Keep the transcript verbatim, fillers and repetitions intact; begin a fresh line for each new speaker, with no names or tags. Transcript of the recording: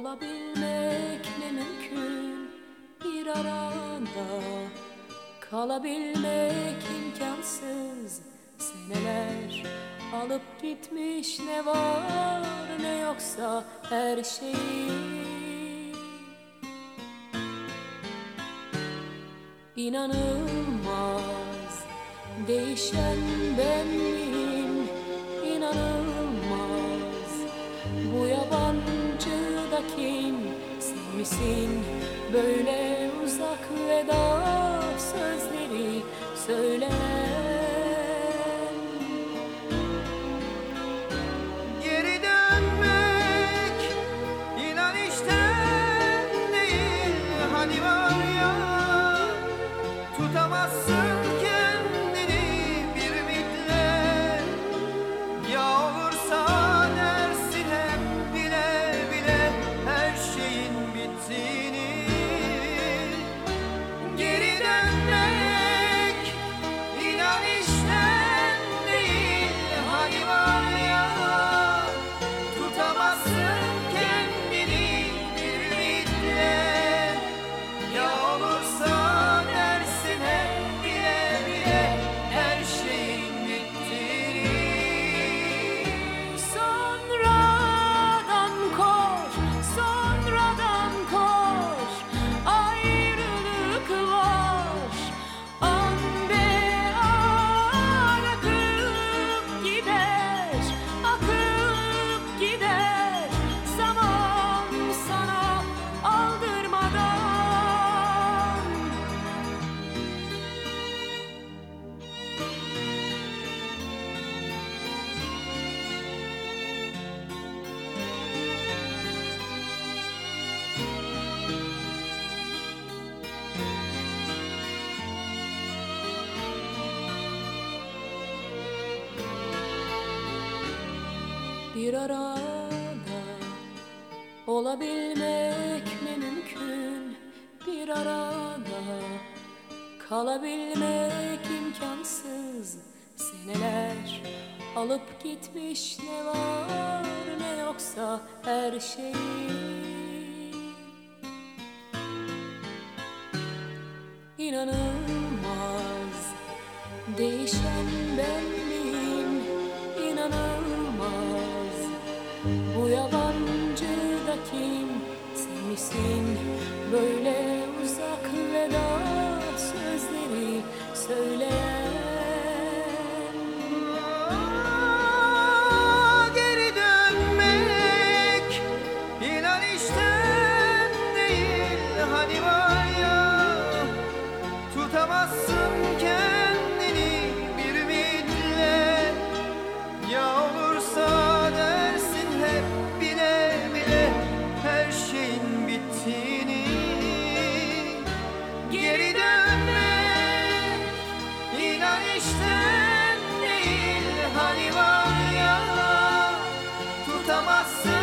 Olabilmek ne mümkün bir arada, kalabilmek imkansız. Seneler alıp gitmiş ne var ne yoksa her şeyi. İnanılmaz, değişen ben miyim? İnanılmaz, bu yabancı da kim? Sen misin böyle uzak veda sözleri söyleyen?
Geri dönmek inan işten değil, hani var ya, tutamazsın kendini bir ümitle. Ya olursa dersin hep bile bile her şeyin bittiğini. Geri dönmek inan işten değil, hani var ya, tutamazsın kendini bir ümitle. Ya olursa dersin hep bile bile her şeyin bittiğini.
Sonradan koş, sonradan koş, ayrılık var. An be an akıp gider, akıp gider. Zaman sana aldırmadan. Bir arada olabilmek ne mümkün, bir arada kalabilmek imkansız. Seneler alıp gitmiş ne var ne yoksa her şeyi. İnanılmaz, değişen ben miyim? İnanılmaz, bu yabancı da kim? Sen misin böyle uzak veda sözleri söyleyen?
Geri dönmek inan işten değil, hani var ya, tutamazsın kendini bir ümitle. Ya olursa dersin hep bile bile her şeyin bittiğini. Geri dönmek inan işten değil, hani var ya, tutamazsın